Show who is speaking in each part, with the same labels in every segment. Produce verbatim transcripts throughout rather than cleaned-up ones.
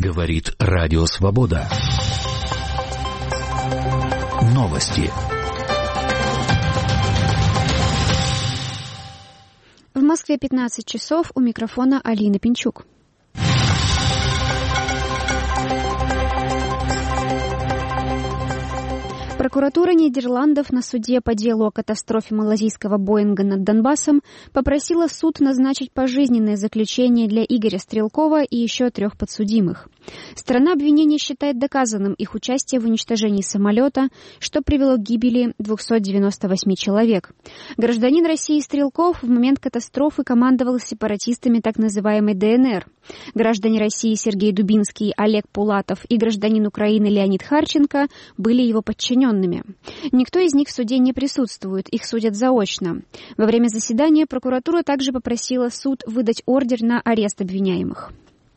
Speaker 1: Говорит Радио Свобода. Новости.
Speaker 2: В Москве пятнадцать часов, у микрофона Алина Пинчук. Прокуратура Нидерландов на суде по делу о катастрофе малазийского Боинга над Донбассом попросила суд назначить пожизненное заключение для Игоря Стрелкова и еще трех подсудимых. Сторона обвинения считает доказанным их участие в уничтожении самолета, что привело к гибели двухсот девяноста восьми человек. Гражданин России Стрелков в момент катастрофы командовал сепаратистами так называемой ДНР. Граждане России Сергей Дубинский, Олег Пулатов и гражданин Украины Леонид Харченко были его подчиненными. Никто из них в суде не присутствует, их судят заочно. Во время заседания прокуратура также попросила суд выдать ордер на арест обвиняемых.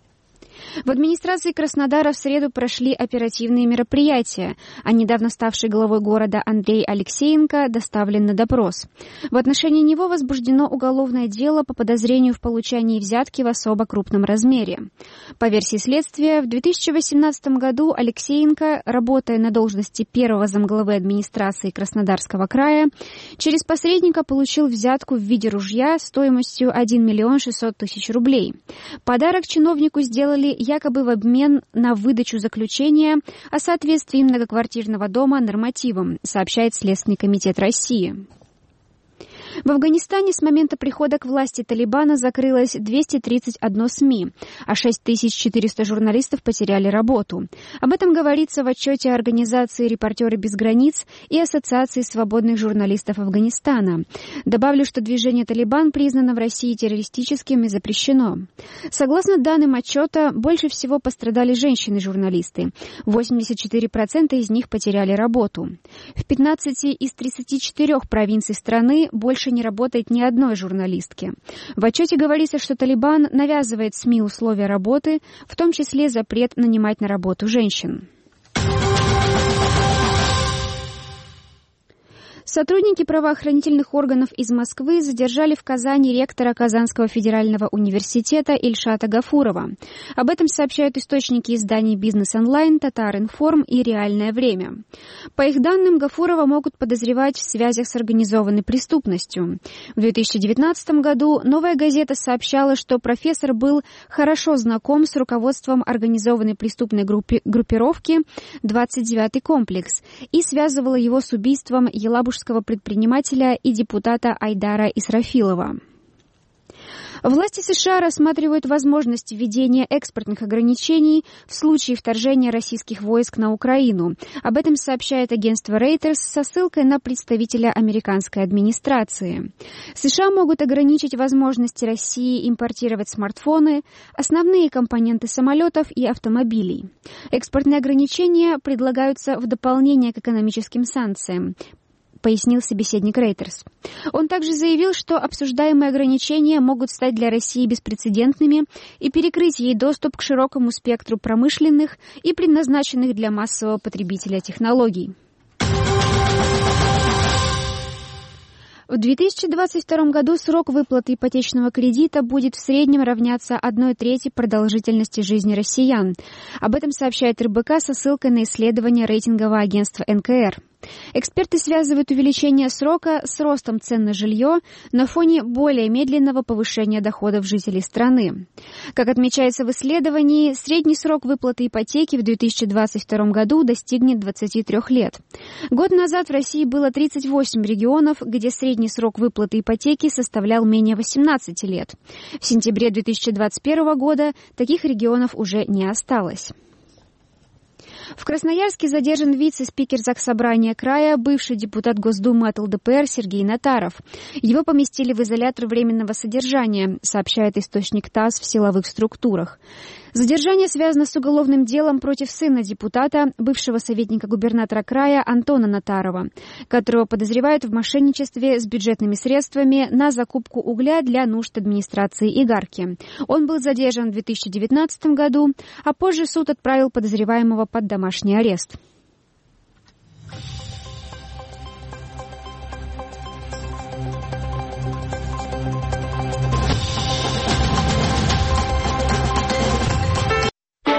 Speaker 2: В администрации Краснодара в среду прошли оперативные мероприятия, а недавно ставший главой города Андрей Алексеенко доставлен на допрос. В отношении него возбуждено уголовное дело по подозрению в получении взятки в особо крупном размере. По версии следствия, в две тысячи восемнадцатом году Алексеенко, работая на должности первого замглавы администрации Краснодарского края, через посредника получил взятку в виде ружья стоимостью один миллион шестьсот тысяч рублей. Подарок чиновнику сделали якобы в обмен на выдачу заключения о соответствии многоквартирного дома нормативам, сообщает Следственный комитет России. В Афганистане с момента прихода к власти Талибана закрылось двести тридцать одно СМИ, а шесть тысяч четыреста журналистов потеряли работу. Об этом говорится в отчете организации «Репортеры без границ» и Ассоциации свободных журналистов Афганистана. Добавлю, что движение «Талибан» признано в России террористическим и запрещено. Согласно данным отчета, больше всего пострадали женщины-журналисты. восемьдесят четыре процента из них потеряли работу. В пятнадцати из тридцати четырёх провинций страны больше не работает ни одной журналистки. В отчете говорится, что Талибан навязывает СМИ условия работы, в том числе запрет нанимать на работу женщин. Сотрудники правоохранительных органов из Москвы задержали в Казани ректора Казанского федерального университета Ильшата Гафурова. Об этом сообщают источники изданий «Бизнес-онлайн», «Татар-информ» и «Реальное время». По их данным, Гафурова могут подозревать в связях с организованной преступностью. В две тысячи девятнадцатом году «Новая газета» сообщала, что профессор был хорошо знаком с руководством организованной преступной группи- группировки «двадцать девятый комплекс» и связывала его с убийством елабужского предпринимателя и депутата Айдара Исрафилова. Власти США рассматривают возможность введения экспортных ограничений в случае вторжения российских войск на Украину. Об этом сообщает агентство Reuters со ссылкой на представителя американской администрации. США могут ограничить возможности России импортировать смартфоны, основные компоненты самолетов и автомобилей. Экспортные ограничения предлагаются в дополнение к экономическим санкциям, пояснил собеседник Reuters. Он также заявил, что обсуждаемые ограничения могут стать для России беспрецедентными и перекрыть ей доступ к широкому спектру промышленных и предназначенных для массового потребителя технологий. В две тысячи двадцать втором году срок выплаты ипотечного кредита будет в среднем равняться одной трети продолжительности жизни россиян. Об этом сообщает РБК со ссылкой на исследование рейтингового агентства эн ка эр. Эксперты связывают увеличение срока с ростом цен на жилье на фоне более медленного повышения доходов жителей страны. Как отмечается в исследовании, средний срок выплаты ипотеки в две тысячи двадцать втором году достигнет двадцати трёх лет. Год назад в России было тридцать восемь регионов, где средний срок выплаты ипотеки составлял менее восемнадцати лет. В сентябре две тысячи двадцать первого года таких регионов уже не осталось. В Красноярске задержан вице-спикер Заксобрания края, бывший депутат Госдумы от эл дэ пэ эр Сергей Натаров. Его поместили в изолятор временного содержания, сообщает источник ТАСС в силовых структурах. Задержание связано с уголовным делом против сына депутата, бывшего советника губернатора края Антона Натарова, которого подозревают в мошенничестве с бюджетными средствами на закупку угля для нужд администрации Игарки. Он был задержан в две тысячи девятнадцатом году, а позже суд отправил подозреваемого под домашний арест.